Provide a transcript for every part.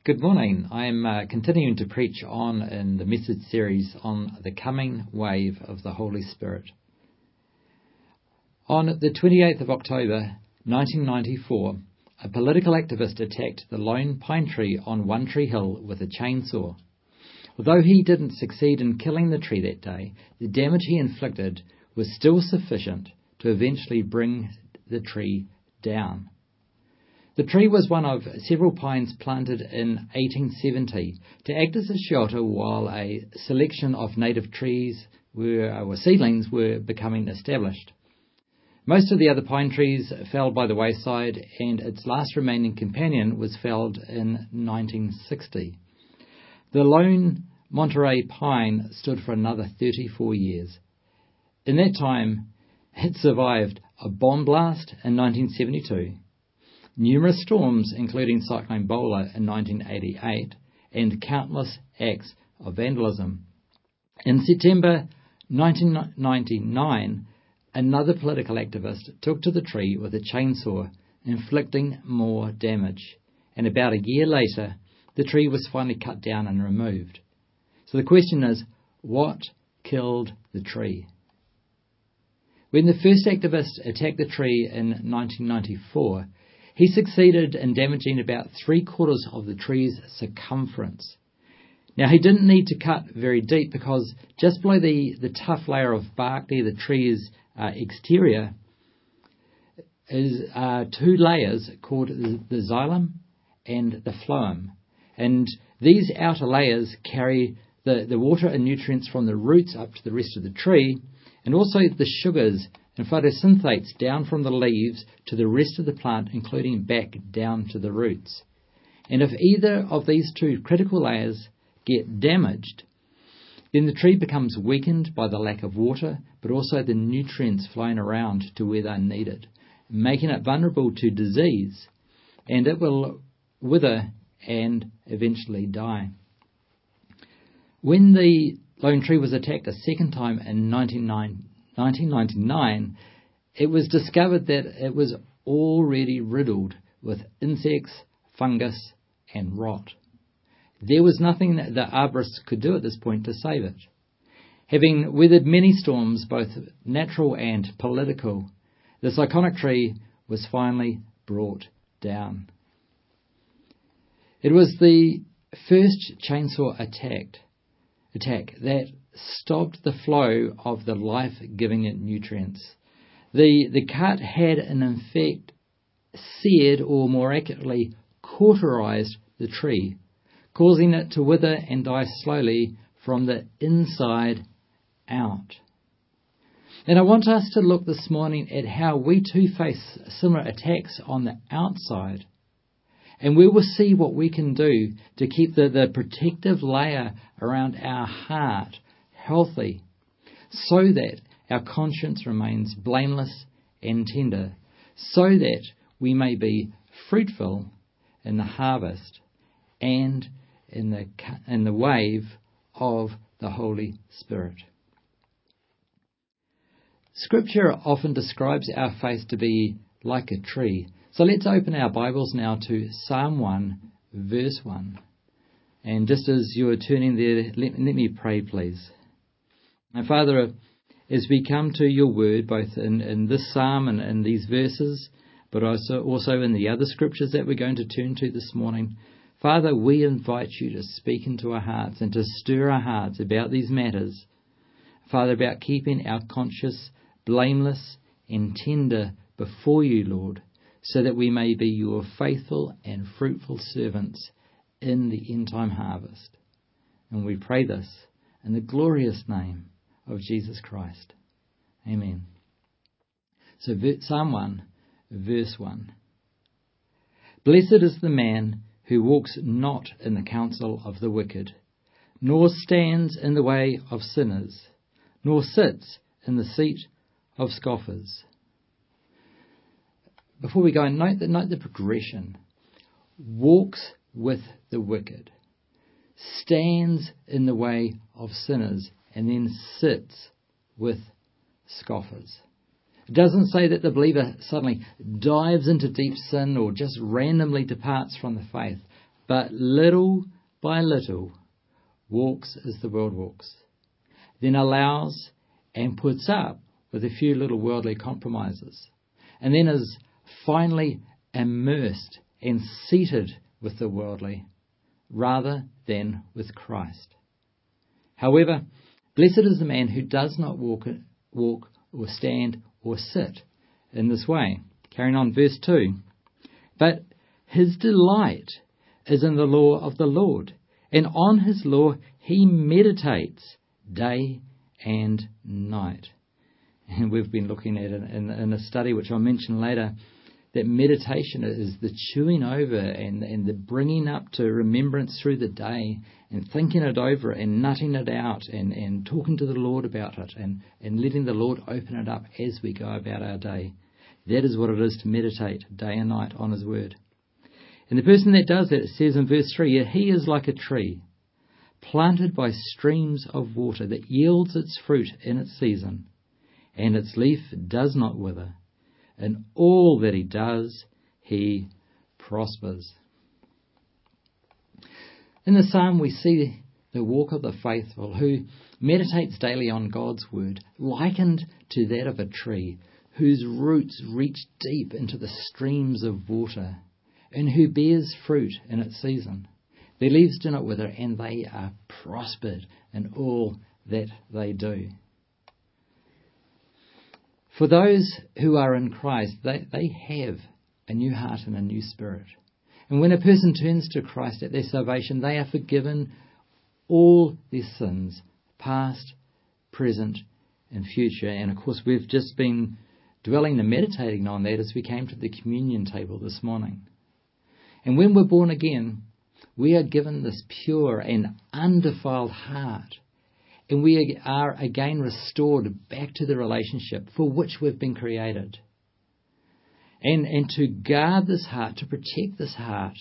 Good morning. I'm continuing to preach on in the message series on the coming wave of the Holy Spirit. On the 28th of October 1994, a political activist attacked the lone pine tree on One Tree Hill with a chainsaw. Although he didn't succeed in killing the tree that day, the damage he inflicted was still sufficient to eventually bring the tree down. The tree was one of several pines planted in 1870 to act as a shelter while a selection of native trees seedlings were becoming established. Most of the other pine trees fell by the wayside, and its last remaining companion was felled in 1960. The lone Monterey pine stood for another 34 years. In that time, it survived a bomb blast in 1972, numerous storms, including Cyclone Bowler in 1988, and countless acts of vandalism. In September 1999, another political activist took to the tree with a chainsaw, inflicting more damage. And about a year later, the tree was finally cut down and removed. So the question is, what killed the tree? When the first activist attacked the tree in 1994, he succeeded in damaging about 3/4 of the tree's circumference. Now, he didn't need to cut very deep because just below the tough layer of bark near the tree's exterior is two layers called the xylem and the phloem. And these outer layers carry the water and nutrients from the roots up to the rest of the tree, and also the sugars and photosynthates down from the leaves to the rest of the plant, including back down to the roots. And if either of these two critical layers get damaged, then the tree becomes weakened by the lack of water, but also the nutrients flowing around to where they're needed, making it vulnerable to disease, and it will wither and eventually die. When the lone tree was attacked a second time in 1999, it was discovered that it was already riddled with insects, fungus, and rot. There was nothing that the arborists could do at this point to save it. Having weathered many storms, both natural and political, this iconic tree was finally brought down. It was the first chainsaw attack that stopped the flow of the life-giving nutrients. The cut had in effect seared, or more accurately cauterized, the tree, causing it to wither and die slowly from the inside out. And I want us to look this morning at how we too face similar attacks on the outside. And we will see what we can do to keep the protective layer around our heart healthy, so that our conscience remains blameless and tender, so that we may be fruitful in the harvest and in the wave of the Holy Spirit. Scripture often describes our faith to be like a tree. So let's open our Bibles now to Psalm 1, verse 1. And just as you are turning there, let me pray, please. And Father, as we come to your word, both in this psalm and in these verses, but also in the other scriptures that we're going to turn to this morning, Father, we invite you to speak into our hearts and to stir our hearts about these matters. Father, about keeping our conscience blameless and tender before you, Lord, so that we may be your faithful and fruitful servants in the end-time harvest. And we pray this in the glorious name of Jesus Christ. Amen. So Psalm 1, verse 1. Blessed is the man who walks not in the counsel of the wicked, nor stands in the way of sinners, nor sits in the seat of scoffers. Before we go, note the progression. Walks with the wicked, stands in the way of sinners, and then sits with scoffers. It doesn't say that the believer suddenly dives into deep sin or just randomly departs from the faith. but little by little walks as the world walks, then allows and puts up with a few little worldly compromises, and then is finally immersed and seated with the worldly rather than with Christ. However, blessed is the man who does not walk or stand or sit in this way. Carrying on, verse 2. But his delight is in the law of the Lord, and on his law he meditates day and night. And we've been looking at it in a study which I'll mention later, that meditation is the chewing over and the bringing up to remembrance through the day and thinking it over and nutting it out and talking to the Lord about it and letting the Lord open it up as we go about our day. That is what it is to meditate day and night on his word. And the person that does that, it says in verse 3, he is like a tree planted by streams of water that yields its fruit in its season, and its leaf does not wither. In all that he does, he prospers. In the psalm we see the walk of the faithful who meditates daily on God's word, likened to that of a tree whose roots reach deep into the streams of water, and who bears fruit in its season. Their leaves do not wither, and they are prospered in all that they do. For those who are in Christ, they have a new heart and a new spirit. And when a person turns to Christ at their salvation, they are forgiven all their sins, past, present, and future. And of course, we've just been dwelling and meditating on that as we came to the communion table this morning. And when we're born again, we are given this pure and undefiled heart. And we are again restored back to the relationship for which we've been created. And to guard this heart, to protect this heart,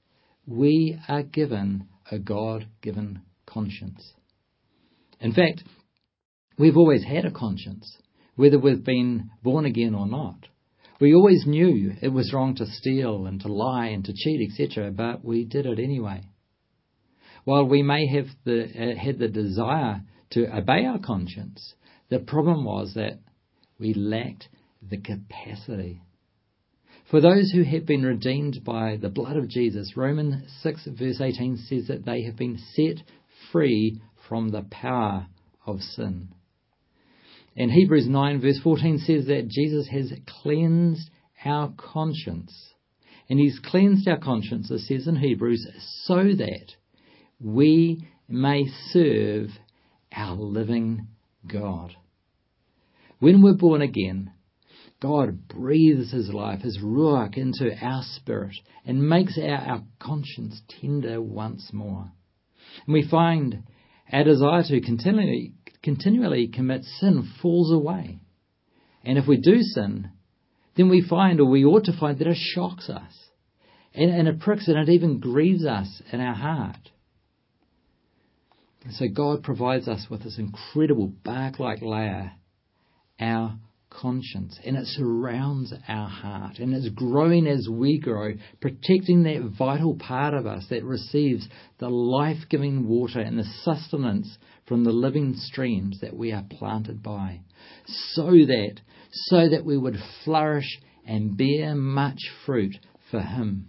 we are given a God-given conscience. In fact, we've always had a conscience, whether we've been born again or not. We always knew it was wrong to steal and to lie and to cheat, etc., but we did it anyway. While we may have had the desire to obey our conscience, the problem was that we lacked the capacity. For those who have been redeemed by the blood of Jesus, Romans 6 verse 18 says that they have been set free from the power of sin. And Hebrews 9 verse 14 says that Jesus has cleansed our conscience. And he's cleansed our conscience, it says in Hebrews, so that we may serve our living God. When we're born again, God breathes his life, his ruach, into our spirit and makes our conscience tender once more. And we find our desire to continually commit sin falls away. And if we do sin, then we find, or we ought to find, that it shocks us. And it pricks and it even grieves us in our heart. And so God provides us with this incredible bark-like layer, our conscience, and it surrounds our heart, and it's growing as we grow, protecting that vital part of us that receives the life-giving water and the sustenance from the living streams that we are planted by, so that we would flourish and bear much fruit for him.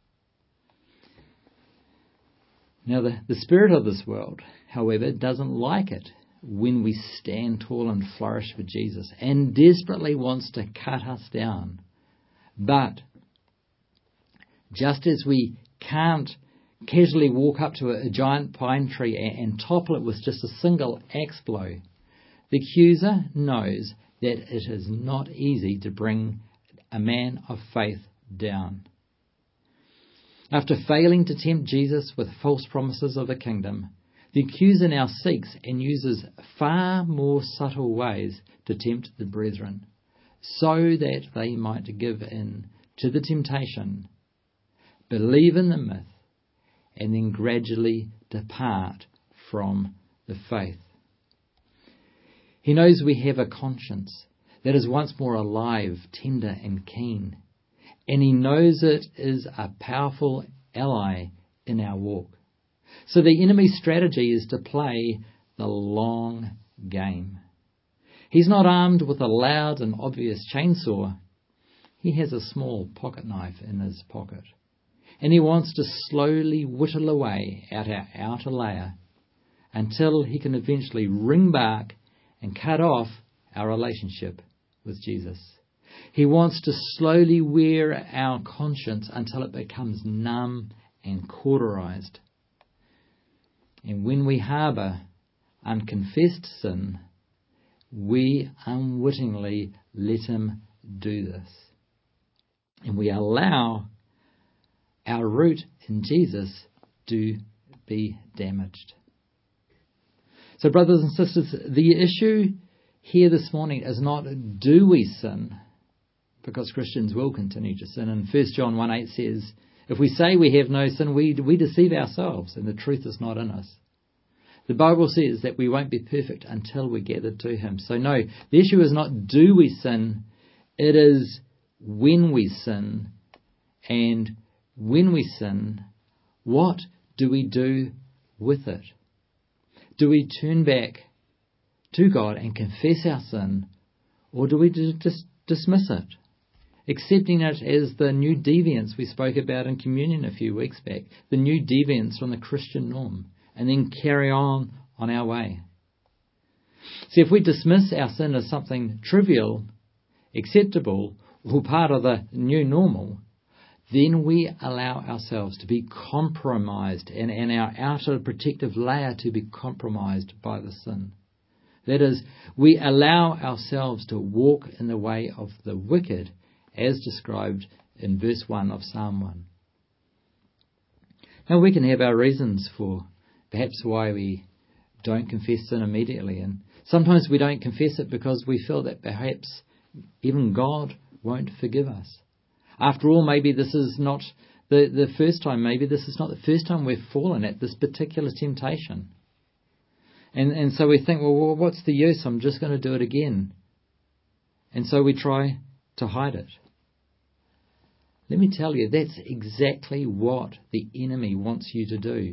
Now, the spirit of this world, however, doesn't like it when we stand tall and flourish for Jesus, and desperately wants to cut us down. But just as we can't casually walk up to a giant pine tree and topple it with just a single axe blow, the accuser knows that it is not easy to bring a man of faith down. After failing to tempt Jesus with false promises of the kingdom, the accuser now seeks and uses far more subtle ways to tempt the brethren, so that they might give in to the temptation, believe in the myth, and then gradually depart from the faith. He knows we have a conscience that is once more alive, tender and keen, and he knows it is a powerful ally in our walk. So the enemy's strategy is to play the long game. He's not armed with a loud and obvious chainsaw. He has a small pocket knife in his pocket. And he wants to slowly whittle away at our outer layer until he can eventually ring back and cut off our relationship with Jesus. He wants to slowly wear our conscience until it becomes numb and cauterized. And when we harbour unconfessed sin, we unwittingly let him do this. And we allow our root in Jesus to be damaged. So brothers and sisters, the issue here this morning is not do we sin, because Christians will continue to sin. And 1 John 1:8 says, if we say we have no sin, we deceive ourselves and the truth is not in us. The Bible says that we won't be perfect until we gather to him. So no, the issue is not do we sin, it is when we sin. And when we sin, what do we do with it? Do we turn back to God and confess our sin, or do we just dismiss it, accepting it as the new deviance we spoke about in communion a few weeks back, the new deviance from the Christian norm, and then carry on our way? See, if we dismiss our sin as something trivial, acceptable, or part of the new normal, then we allow ourselves to be compromised and our outer protective layer to be compromised by the sin. That is, we allow ourselves to walk in the way of the wicked, as described in verse 1 of Psalm 1. Now, we can have our reasons for perhaps why we don't confess sin immediately, and sometimes we don't confess it because we feel that perhaps even God won't forgive us. After all, maybe this is not the first time. Maybe this is not the first time we've fallen at this particular temptation. And so we think, well, what's the use? I'm just going to do it again. And so we try to hide it. Let me tell you, that's exactly what the enemy wants you to do.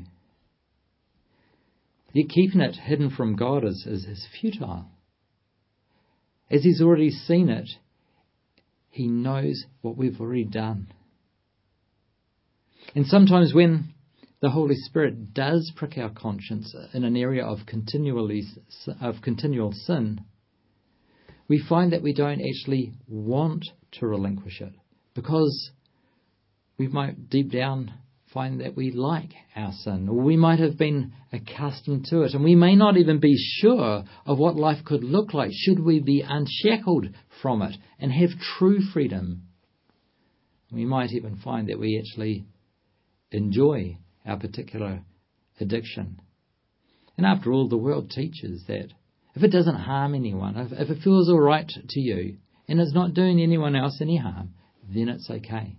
Yet keeping it hidden from God is futile. As he's already seen it, he knows what we've already done. And sometimes when the Holy Spirit does prick our conscience in an area of continual sin, we find that we don't actually want to relinquish it, because we might deep down find that we like our sin, or we might have been accustomed to it, and we may not even be sure of what life could look like should we be unshackled from it and have true freedom. We might even find that we actually enjoy our particular addiction. And after all, the world teaches that if it doesn't harm anyone, if it feels all right to you, and it's not doing anyone else any harm, then it's okay.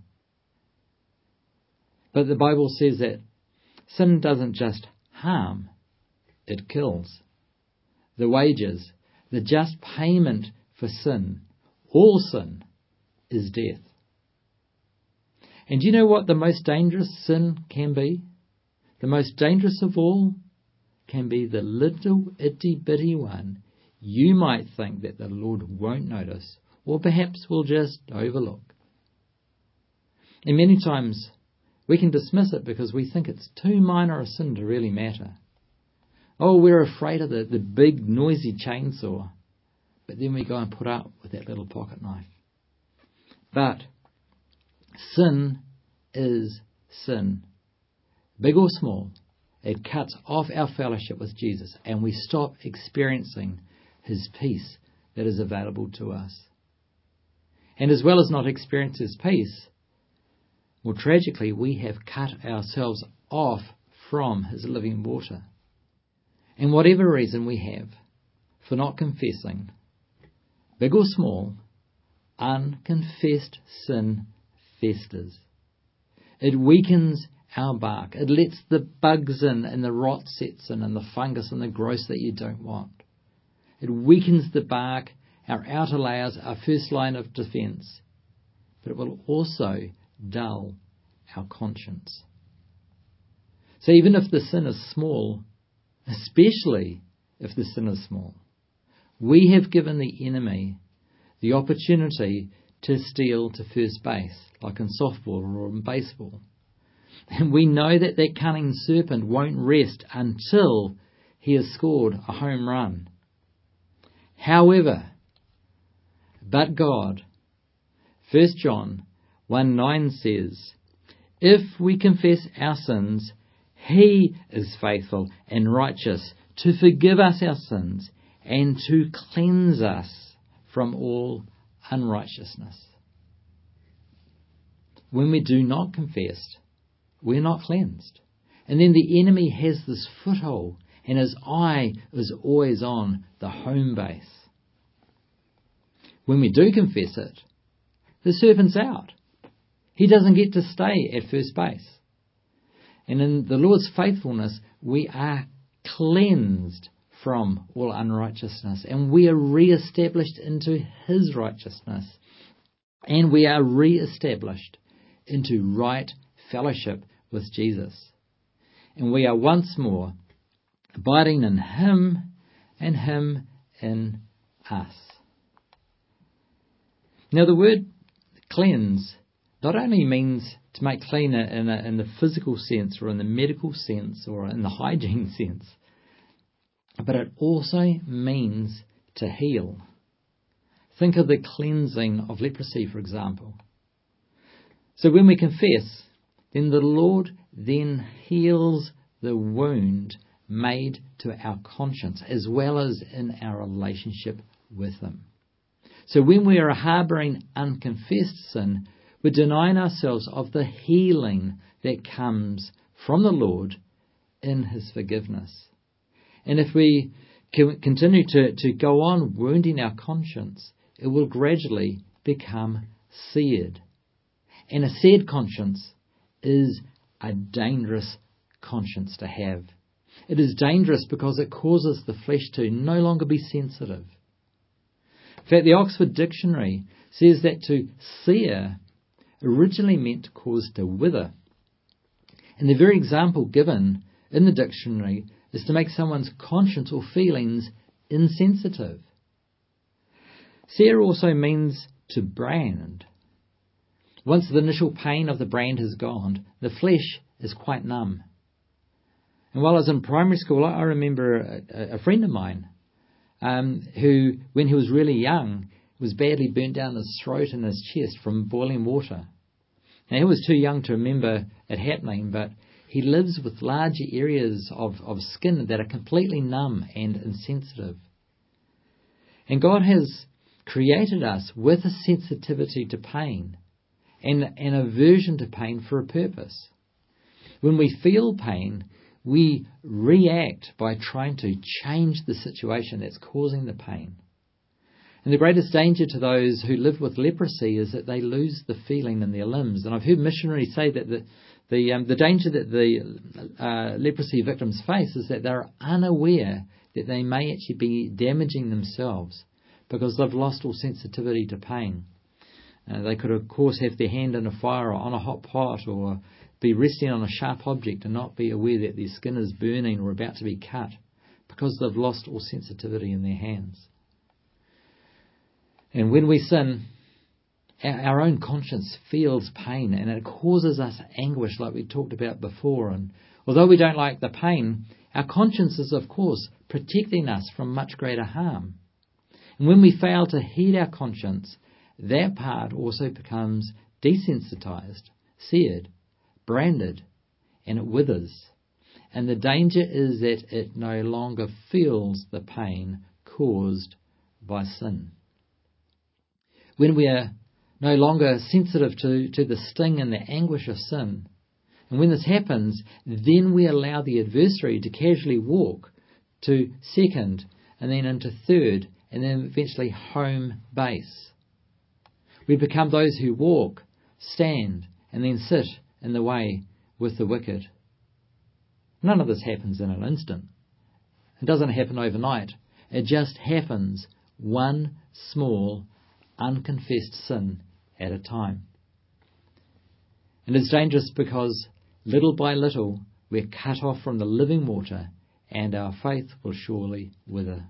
But the Bible says that sin doesn't just harm, it kills. The wages, the just payment for sin, all sin, is death. And do you know what the most dangerous sin can be? The most dangerous of all can be the little itty bitty one you might think that the Lord won't notice, or perhaps will just overlook. And many times we can dismiss it because we think it's too minor a sin to really matter. Oh, we're afraid of the big noisy chainsaw, but then we go and put up with that little pocket knife. But sin is sin. Big or small, it cuts off our fellowship with Jesus, and we stop experiencing his peace that is available to us. And as well as not experience his peace, more tragically, we have cut ourselves off from his living water. And whatever reason we have for not confessing, big or small, unconfessed sin festers. It weakens our bark. It lets the bugs in, and the rot sets in, and the fungus and the growth that you don't want. It weakens the bark, our outer layers, our first line of defence. But it will also dull our conscience. So even if the sin is small, especially if the sin is small, we have given the enemy the opportunity to steal to first base, like in softball or in baseball. And we know that that cunning serpent won't rest until he has scored a home run. However, but God, 1 John 1:9 says, if we confess our sins, He is faithful and righteous to forgive us our sins and to cleanse us from all unrighteousness. When we do not confess, we're not cleansed. And then the enemy has this foothold, and his eye is always on the home base. When we do confess it, the serpent's out. He doesn't get to stay at first base. And in the Lord's faithfulness, we are cleansed from all unrighteousness, and we are re-established into His righteousness, and we are re-established into right fellowship with Jesus. And we are once more abiding in Him and Him in us. Now the word cleanse not only means to make clean in the physical sense or in the medical sense or in the hygiene sense, but it also means to heal. Think of the cleansing of leprosy, for example. So when we confess, then the Lord then heals the wound made to our conscience as well as in our relationship with Him. So when we are harbouring unconfessed sin, we're denying ourselves of the healing that comes from the Lord in His forgiveness. And if we continue to go on wounding our conscience, it will gradually become seared. And a seared conscience is a dangerous conscience to have. It is dangerous because it causes the flesh to no longer be sensitive. In fact, the Oxford Dictionary says that to sear originally meant to cause to wither. And the very example given in the dictionary is to make someone's conscience or feelings insensitive. Sear also means to brand. Once the initial pain of the brand has gone, the flesh is quite numb. And while I was in primary school, I remember a friend of mine who, when he was really young, was badly burnt down his throat and his chest from boiling water. Now, he was too young to remember it happening, but he lives with large areas of skin that are completely numb and insensitive. And God has created us with a sensitivity to pain and an aversion to pain for a purpose. When we feel pain, we react by trying to change the situation that's causing the pain. And the greatest danger to those who live with leprosy is that they lose the feeling in their limbs. And I've heard missionaries say that the danger that the leprosy victims face is that they're unaware that they may actually be damaging themselves because they've lost all sensitivity to pain. They could, of course, have their hand in a fire or on a hot pot or be resting on a sharp object and not be aware that their skin is burning or about to be cut because they've lost all sensitivity in their hands. And when we sin, our own conscience feels pain and it causes us anguish like we talked about before. And although we don't like the pain, our conscience is, of course, protecting us from much greater harm. And when we fail to heed our conscience, that part also becomes desensitized, seared, branded, and it withers. And the danger is that it no longer feels the pain caused by sin. When we are no longer sensitive to the sting and the anguish of sin, and when this happens, then we allow the adversary to casually walk to second, and then into third, and then eventually home base. We become those who walk, stand, and then sit in the way with the wicked. None of this happens in an instant. It doesn't happen overnight. It just happens one small, unconfessed sin at a time. And it's dangerous because little by little we're cut off from the living water, and our faith will surely wither.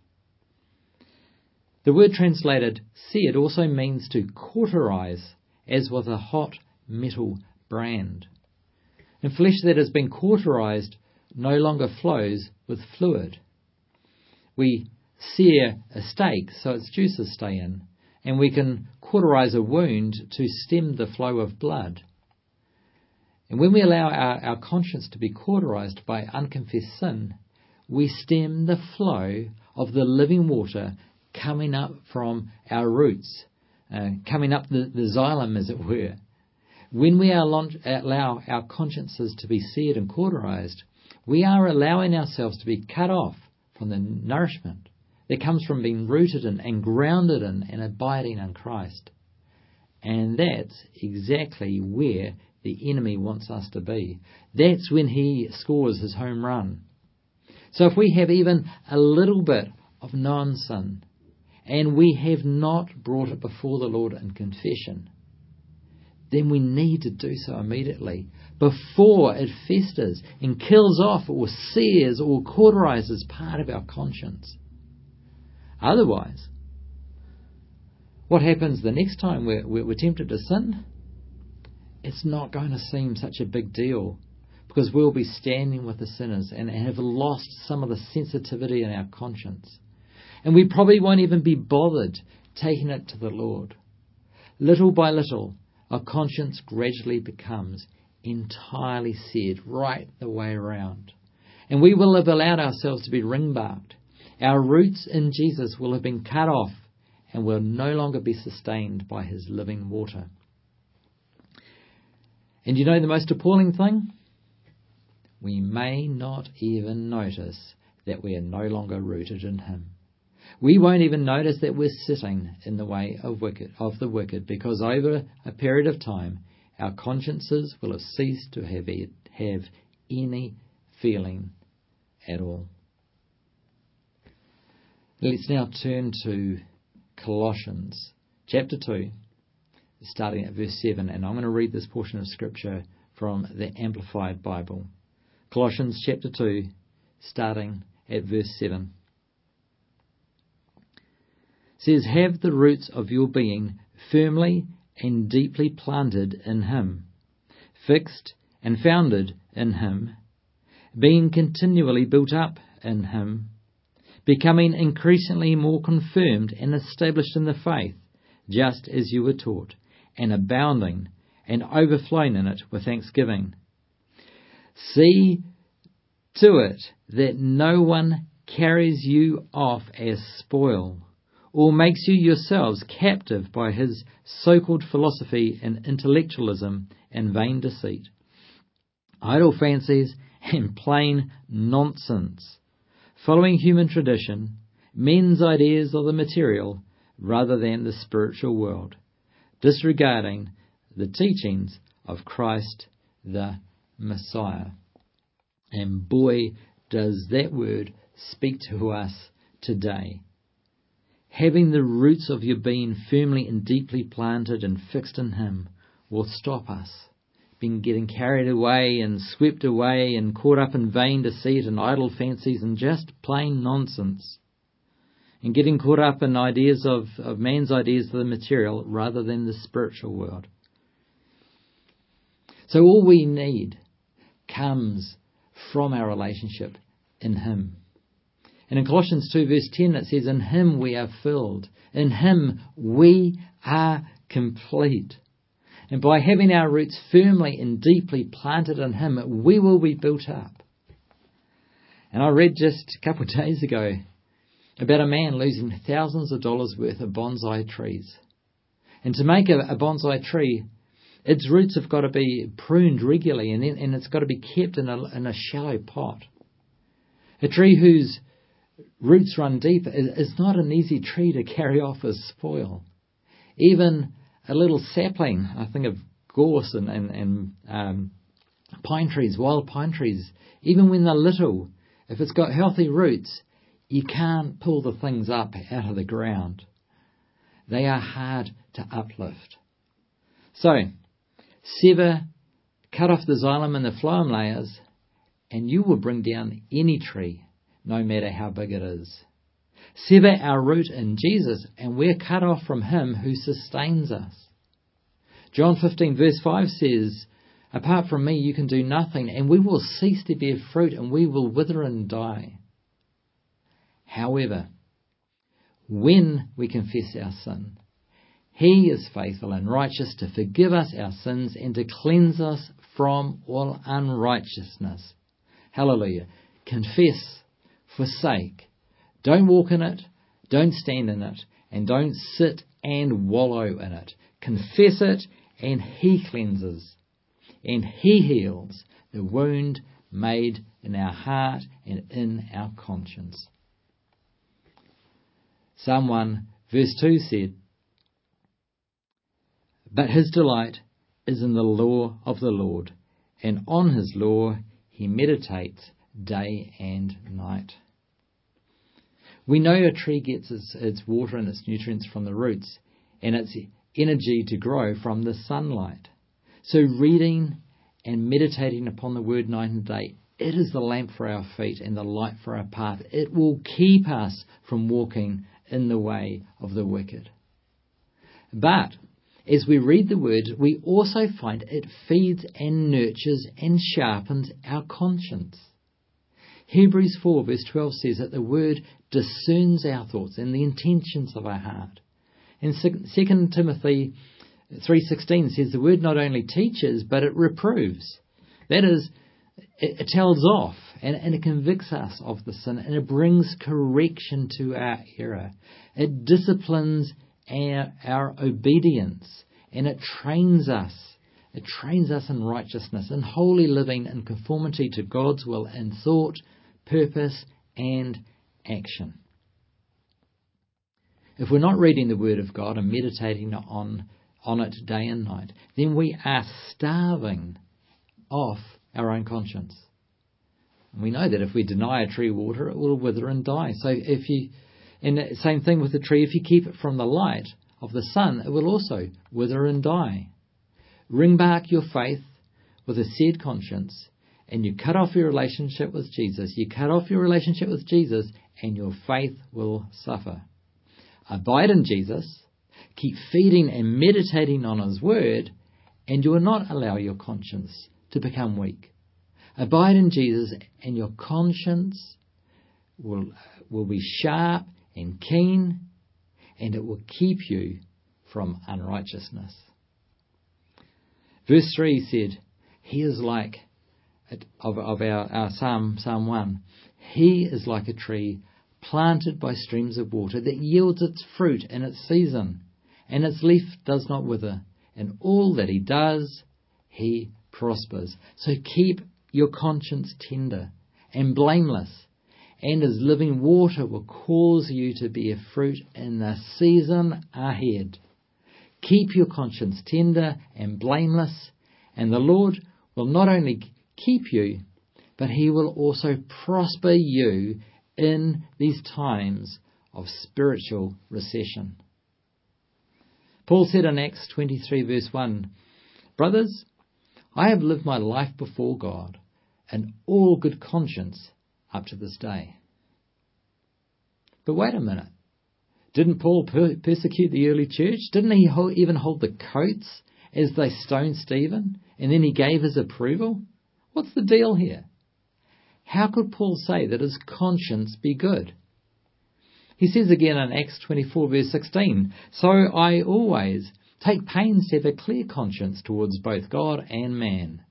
The word translated seared also means to cauterize, as with a hot metal brand. And flesh that has been cauterized no longer flows with fluid. We sear a steak so its juices stay in, and we can cauterize a wound to stem the flow of blood. And when we allow our conscience to be cauterized by unconfessed sin, we stem the flow of the living water coming up from our roots, coming up the xylem, as it were. When we allow our consciences to be seared and cauterized, we are allowing ourselves to be cut off from the nourishment that comes from being rooted in and grounded in and abiding in Christ. And that's exactly where the enemy wants us to be. That's when he scores his home run. So if we have even a little bit of known sin, and we have not brought it before the Lord in confession, then we need to do so immediately before it festers and kills off or sears or cauterizes part of our conscience. Otherwise, what happens the next time we're tempted to sin? It's not going to seem such a big deal, because we'll be standing with the sinners and have lost some of the sensitivity in our conscience. And we probably won't even be bothered taking it to the Lord. Little by little, our conscience gradually becomes entirely seared right the way around. And we will have allowed ourselves to be ring-barked. Our roots in Jesus will have been cut off and will no longer be sustained by his living water. And you know the most appalling thing? We may not even notice that we are no longer rooted in him. We won't even notice that we're sitting in the way of the wicked, because over a period of time, our consciences will have ceased to have any feeling at all. Let's now turn to Colossians chapter 2, starting at verse 7, and I'm going to read this portion of Scripture from the Amplified Bible. Colossians chapter 2, starting at verse 7. Says, have the roots of your being firmly and deeply planted in him, fixed and founded in him, being continually built up in him, becoming increasingly more confirmed and established in the faith, just as you were taught, and abounding and overflowing in it with thanksgiving. See to it that no one carries you off as spoil, or makes you yourselves captive by his so-called philosophy and intellectualism and vain deceit, idle fancies and plain nonsense, following human tradition, men's ideas of the material rather than the spiritual world, disregarding the teachings of Christ the Messiah. And boy, does that word speak to us today. Having the roots of your being firmly and deeply planted and fixed in him will stop us being getting carried away and swept away and caught up in vain deceit and idle fancies and just plain nonsense, and getting caught up in ideas of man's ideas of the material rather than the spiritual world. So all we need comes from our relationship in him. And in Colossians 2 verse 10 it says, in him we are filled. In him we are complete. And by having our roots firmly and deeply planted in him, we will be built up. And I read just a couple of days ago about a man losing thousands of dollars worth of bonsai trees. And to make a bonsai tree, its roots have got to be pruned regularly, and it's got to be kept in a shallow pot. A tree whose roots run deep is not an easy tree to carry off as spoil. Even a little sapling, I think of gorse and pine trees, wild pine trees, even when they're little, if it's got healthy roots, you can't pull the things up out of the ground. They are hard to uplift. So, cut off the xylem and the phloem layers, and you will bring down any tree, no matter how big it is. Sever our root in Jesus, and we're cut off from him who sustains us. John 15 verse 5 says, apart from me you can do nothing, and we will cease to bear fruit, and we will wither and die. However, when we confess our sin, he is faithful and righteous to forgive us our sins and to cleanse us from all unrighteousness. Hallelujah. Confess, forsake. Don't walk in it, don't stand in it, and don't sit and wallow in it. Confess it, and he cleanses, and he heals the wound made in our heart and in our conscience. Psalm 1 verse 2 said, but his delight is in the law of the Lord, and on his law he meditates day and night. We know a tree gets its water and its nutrients from the roots, and its energy to grow from the sunlight. So reading and meditating upon the word night and day, it is the lamp for our feet and the light for our path. It will keep us from walking in the way of the wicked. But as we read the word, we also find it feeds and nurtures and sharpens our conscience. Hebrews 4 verse 12 says that the word discerns our thoughts and the intentions of our heart. And 2 Timothy 3:16 says the word not only teaches, but it reproves. That is, it tells off and it convicts us of the sin, and it brings correction to our error. It disciplines our obedience, and it trains us. It trains us in righteousness, in holy living, in conformity to God's will in thought, purpose, and action. If we're not reading the Word of God and meditating on it day and night, then we are starving off our own conscience. And we know that if we deny a tree water, it will wither and die. So and the same thing with the tree, if you keep it from the light of the sun, it will also wither and die. Ring back your faith with a seared conscience, and you cut off your relationship with Jesus. You cut off your relationship with Jesus, and your faith will suffer. Abide in Jesus, keep feeding and meditating on his word, and you will not allow your conscience to become weak. Abide in Jesus, and your conscience will be sharp and keen, and it will keep you from unrighteousness. Verse 3 said, he is like, of our Psalm 1, he is like a tree planted by streams of water that yields its fruit in its season, and its leaf does not wither. In all that he does, he prospers. So keep your conscience tender and blameless, and as living water will cause you to bear fruit in the season ahead. Keep your conscience tender and blameless, and the Lord will not only keep you, but he will also prosper you in these times of spiritual recession. Paul said in Acts 23 verse 1, brothers, I have lived my life before God in all good conscience up to this day. But wait a minute. Didn't Paul persecute the early church? Didn't he even hold the coats as they stoned Stephen? And then he gave his approval? What's the deal here? How could Paul say that his conscience be good? He says again in Acts 24 verse 16, so I always take pains to have a clear conscience towards both God and man.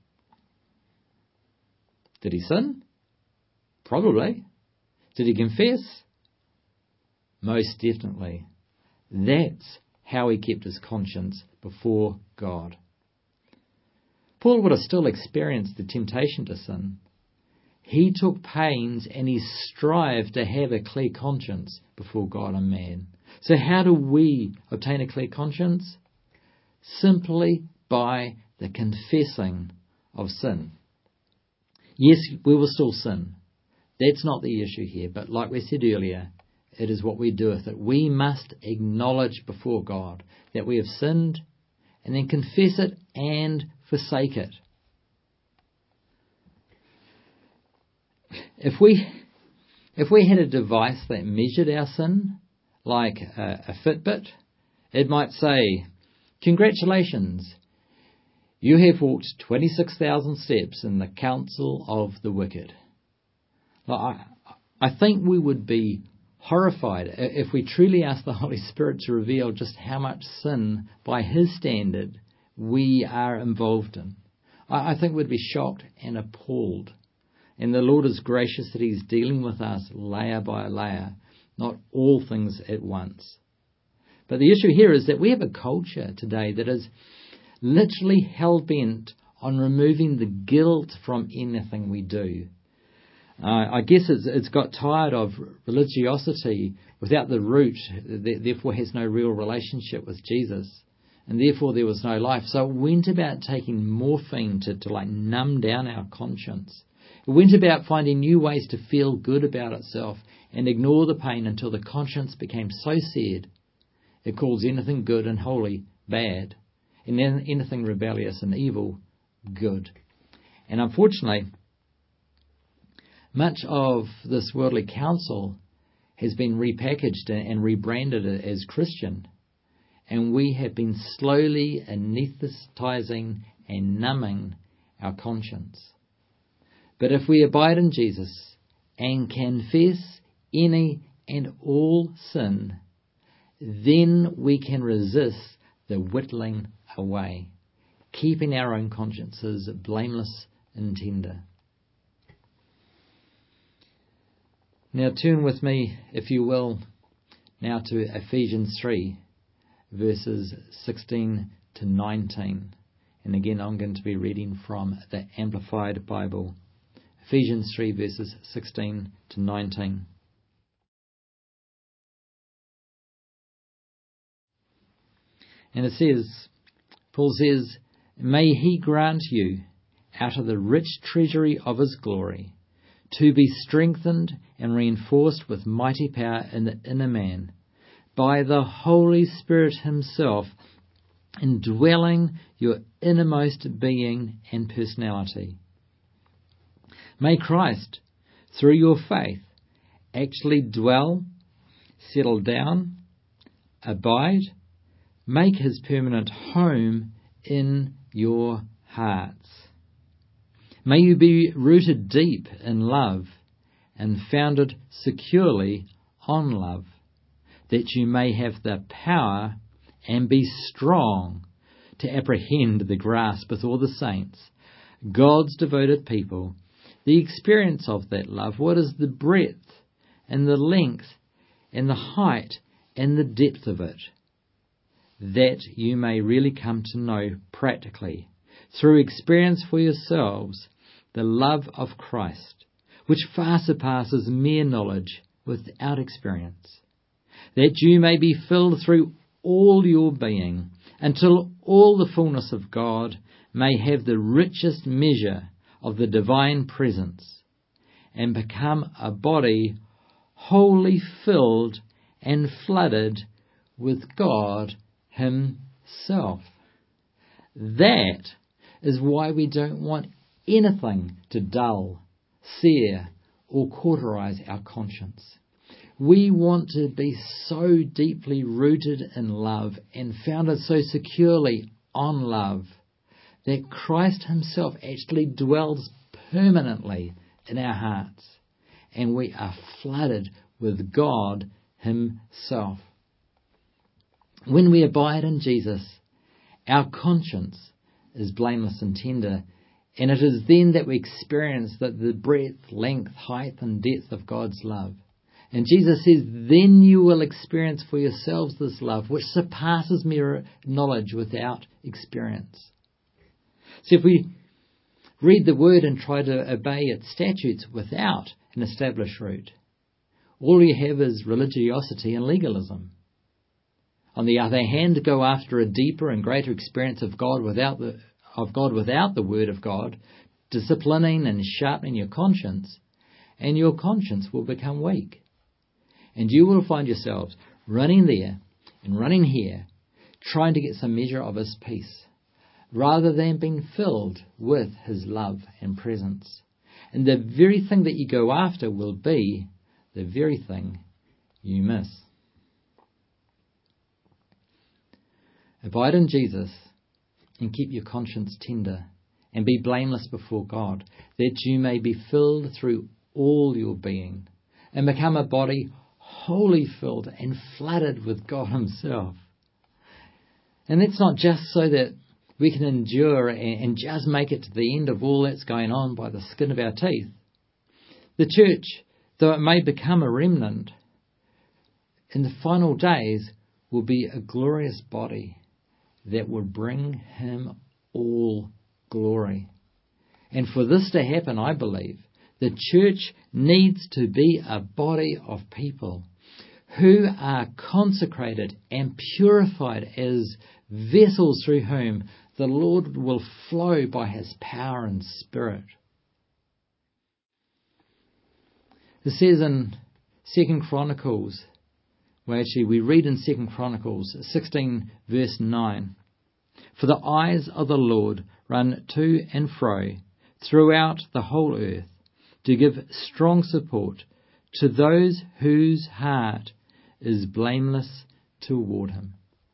Did he sin? Probably. Did he confess? Most definitely. That's how he kept his conscience before God. Paul would have still experienced the temptation to sin. He took pains and he strived to have a clear conscience before God and man. So how do we obtain a clear conscience? Simply by the confessing of sin. Yes, we will still sin. That's not the issue here. But like we said earlier, it is what we do with it. We must acknowledge before God that we have sinned, and then confess it and forsake it. If we had a device that measured our sin, like a Fitbit, it might say, "Congratulations, you have walked 26,000 steps in the counsel of the wicked." I think we would be horrified if we truly asked the Holy Spirit to reveal just how much sin, by His standard, we are involved in. I think we'd be shocked and appalled. And the Lord is gracious that He's dealing with us layer by layer, not all things at once. But the issue here is that we have a culture today that is literally hell-bent on removing the guilt from anything we do. I guess it's got tired of religiosity without the root, therefore has no real relationship with Jesus, and therefore there was no life. So it went about taking morphine to numb down our conscience. It went about finding new ways to feel good about itself and ignore the pain until the conscience became so seared it calls anything good and holy bad, and anything rebellious and evil good. And unfortunately, much of this worldly counsel has been repackaged and rebranded as Christian, and we have been slowly anesthetizing and numbing our conscience. But if we abide in Jesus and confess any and all sin, then we can resist the whittling away, keeping our own consciences blameless and tender. Now turn with me, if you will, now to Ephesians 3, verses 16 to 19. And again, I'm going to be reading from the Amplified Bible. Ephesians 3, verses 16 to 19. And it says, Paul says, "May He grant you, out of the rich treasury of His glory, to be strengthened and reinforced with mighty power in the inner man, by the Holy Spirit Himself, indwelling your innermost being and personality. May Christ, through your faith, actually dwell, settle down, abide, make His permanent home in your hearts. May you be rooted deep in love and founded securely on love, that you may have the power and be strong to apprehend the grasp with all the saints, God's devoted people, the experience of that love. What is the breadth and the length and the height and the depth of it? That you may really come to know practically, through experience for yourselves, the love of Christ, which far surpasses mere knowledge without experience, that you may be filled through all your being, until all the fullness of God may have the richest measure of the divine presence, and become a body wholly filled and flooded with God Himself." That is why we don't want anything to dull, sear, or cauterize our conscience. We want to be so deeply rooted in love and founded so securely on love that Christ Himself actually dwells permanently in our hearts, and we are flooded with God Himself. When we abide in Jesus, our conscience is blameless and tender, and it is then that we experience the breadth, length, height, and depth of God's love. And Jesus says, then you will experience for yourselves this love, which surpasses mere knowledge without experience. So if we read the Word and try to obey its statutes without an established root, all you have is religiosity and legalism. On the other hand, go after a deeper and greater experience of God without the Word of God, disciplining and sharpening your conscience, and your conscience will become weak. And you will find yourselves running there and running here, trying to get some measure of His peace, rather than being filled with His love and presence. And the very thing that you go after will be the very thing you miss. Abide in Jesus and keep your conscience tender and be blameless before God, that you may be filled through all your being and become a body wholly filled and flooded with God Himself. And that's not just so that we can endure and just make it to the end of all that's going on by the skin of our teeth. The church, though it may become a remnant, in the final days will be a glorious body that will bring Him all glory. And for this to happen, I believe, the church needs to be a body of people who are consecrated and purified as vessels through whom the Lord will flow by His power and Spirit. It says in 2 Chronicles, we read in 2 Chronicles 16 verse 9, "For the eyes of the Lord run to and fro throughout the whole earth to give strong support to those whose heart is blameless toward Him."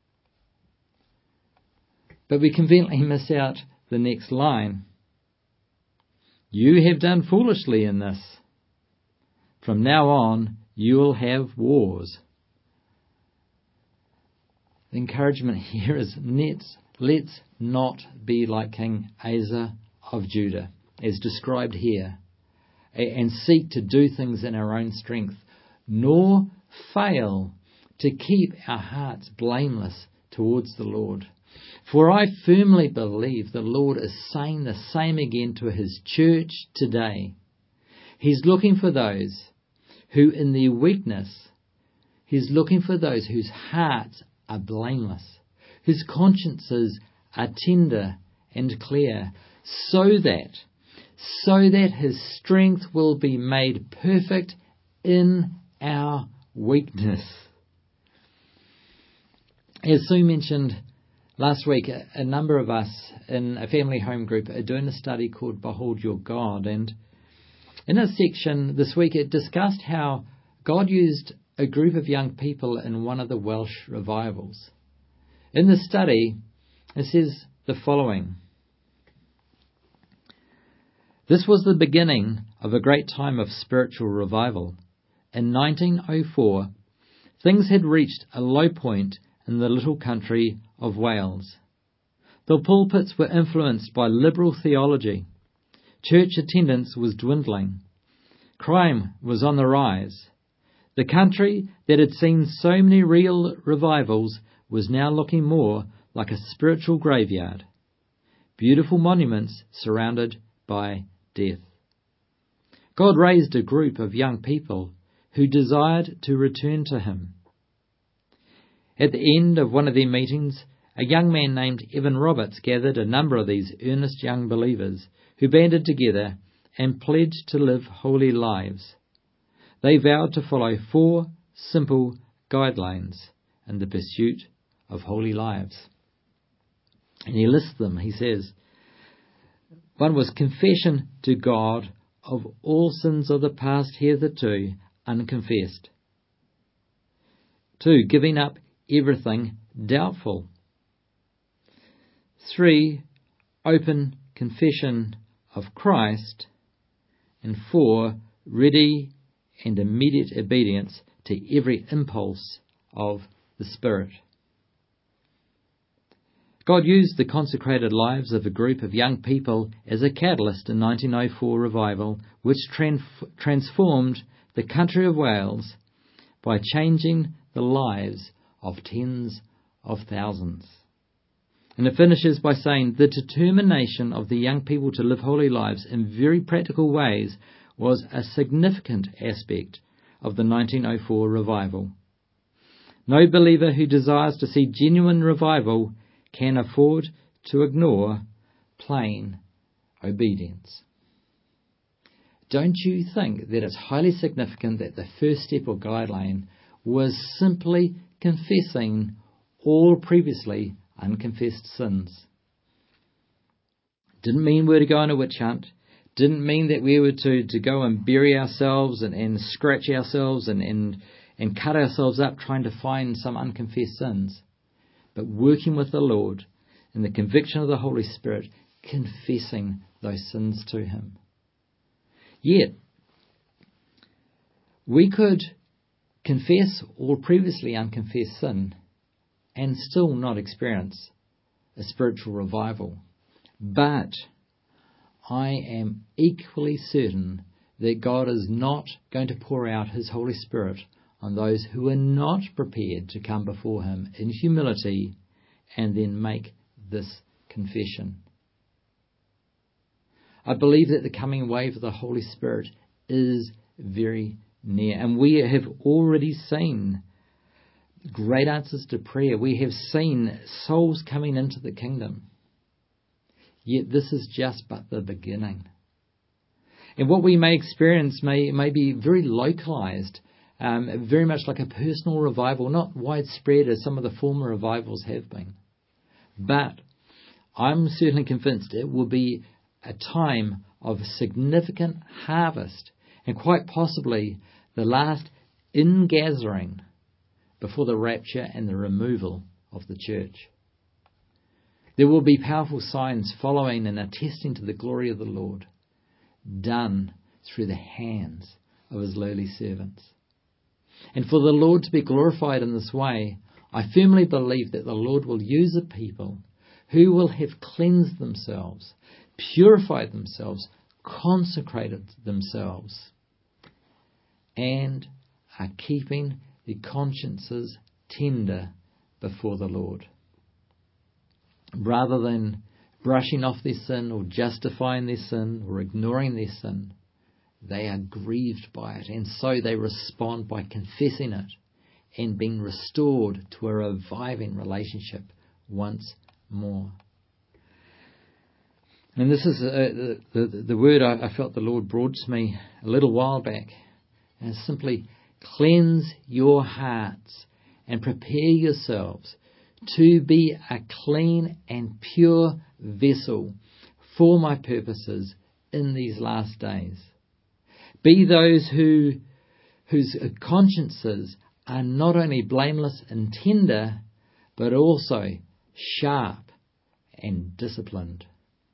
But we conveniently miss out the next line. "You have done foolishly in this. From now on, you will have wars." The encouragement here is let's not be like King Asa of Judah, as described here, and seek to do things in our own strength, nor fail to keep our hearts blameless towards the Lord. For I firmly believe the Lord is saying the same again to His church today. He's looking for those who in their weakness, He's looking for those whose hearts are blameless, whose consciences are tender and clear, so that His strength will be made perfect in our weakness. As Sue mentioned last week, a number of us in a family home group are doing a study called Behold Your God, and in a section this week it discussed how God used a group of young people in one of the Welsh revivals. In the study, it says the following: "This was the beginning of a great time of spiritual revival. In 1904, things had reached a low point in the little country of Wales. The pulpits were influenced by liberal theology. Church attendance was dwindling. Crime was on the rise. The country that had seen so many real revivals was now looking more like a spiritual graveyard. Beautiful monuments surrounded by death. God raised a group of young people who desired to return to Him. At the end of one of their meetings, a young man named Evan Roberts gathered a number of these earnest young believers who banded together and pledged to live holy lives. They vowed to follow 4 simple guidelines in the pursuit of holy lives. And he lists them. He says, 1 was confession to God of all sins of the past hitherto unconfessed. 2, giving up everything doubtful. 3, open confession of Christ. And 4, ready and immediate obedience to every impulse of the Spirit. God used the consecrated lives of a group of young people as a catalyst in 1904 revival, which transformed the country of Wales by changing the lives of tens of thousands. And it finishes by saying the determination of the young people to live holy lives in very practical ways was a significant aspect of the 1904 revival. No believer who desires to see genuine revival can afford to ignore plain obedience. Don't you think that it's highly significant that the first step or guideline was simply confessing all previously unconfessed sins? Didn't mean we're to go on a witch hunt. Didn't mean that we were to go and bury ourselves and scratch ourselves and cut ourselves up trying to find some unconfessed sins. But working with the Lord in the conviction of the Holy Spirit, confessing those sins to Him. Yet, we could confess all previously unconfessed sin and still not experience a spiritual revival. But I am equally certain that God is not going to pour out His Holy Spirit on those who are not prepared to come before Him in humility and then make this confession. I believe that the coming wave of the Holy Spirit is very near, and we have already seen great answers to prayer. We have seen souls coming into the kingdom. Yet this is just but the beginning. And what we may experience may be very localized, very much like a personal revival, not widespread as some of the former revivals have been. But I'm certainly convinced it will be a time of significant harvest, and quite possibly the last ingathering before the rapture and the removal of the church. There will be powerful signs following and attesting to the glory of the Lord, done through the hands of His lowly servants. And for the Lord to be glorified in this way, I firmly believe that the Lord will use a people who will have cleansed themselves, purified themselves, consecrated themselves, and are keeping their consciences tender before the Lord. Rather than brushing off their sin or justifying their sin or ignoring their sin, they are grieved by it, and so they respond by confessing it and being restored to a reviving relationship once more. And this is the word I felt the Lord brought to me a little while back. And it's simply, cleanse your hearts and prepare yourselves to be a clean and pure vessel for my purposes in these last days. Be those whose consciences are not only blameless and tender, but also sharp and disciplined.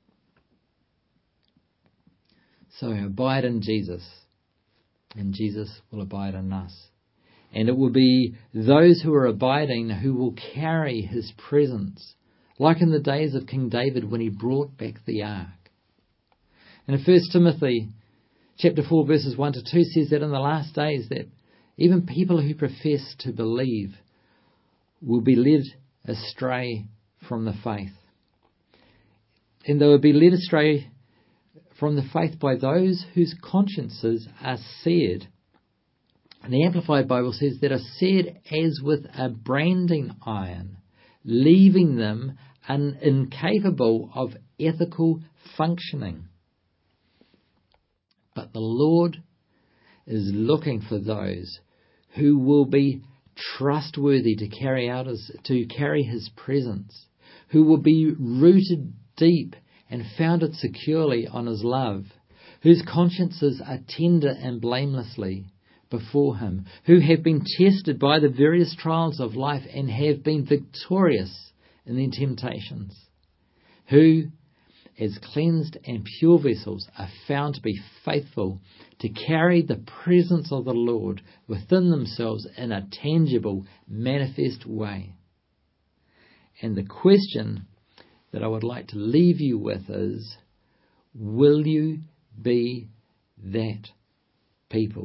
So abide in Jesus, and Jesus will abide in us. And it will be those who are abiding who will carry His presence, like in the days of King David when he brought back the ark. And in 1 Timothy chapter 4 verses 1 to 2 says that in the last days that even people who profess to believe will be led astray from the faith. And they will be led astray from the faith by those whose consciences are seared. And the Amplified Bible says that are seared as with a branding iron, leaving them incapable of ethical functioning. But the Lord is looking for those who will be trustworthy to carry His presence, who will be rooted deep and founded securely on His love, whose consciences are tender and blamelessly before Him, who have been tested by the various trials of life and have been victorious in their temptations, who, as cleansed and pure vessels, are found to be faithful to carry the presence of the Lord within themselves in a tangible, manifest way. And the question that I would like to leave you with is, will you be that people?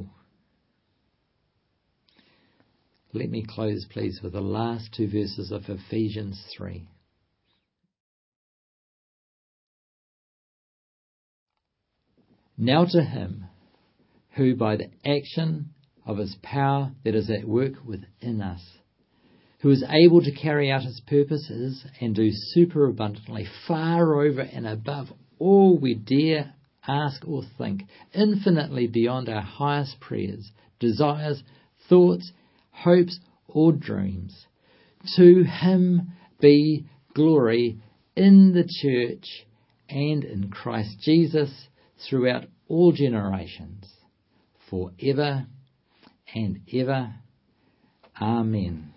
Let me close, please, with the last two verses of Ephesians 3. Now to Him who by the action of His power that is at work within us, who is able to carry out His purposes and do superabundantly, far over and above all we dare ask or think, infinitely beyond our highest prayers, desires, thoughts, hopes, or dreams. To Him be glory in the church and in Christ Jesus throughout all generations, forever and ever. Amen.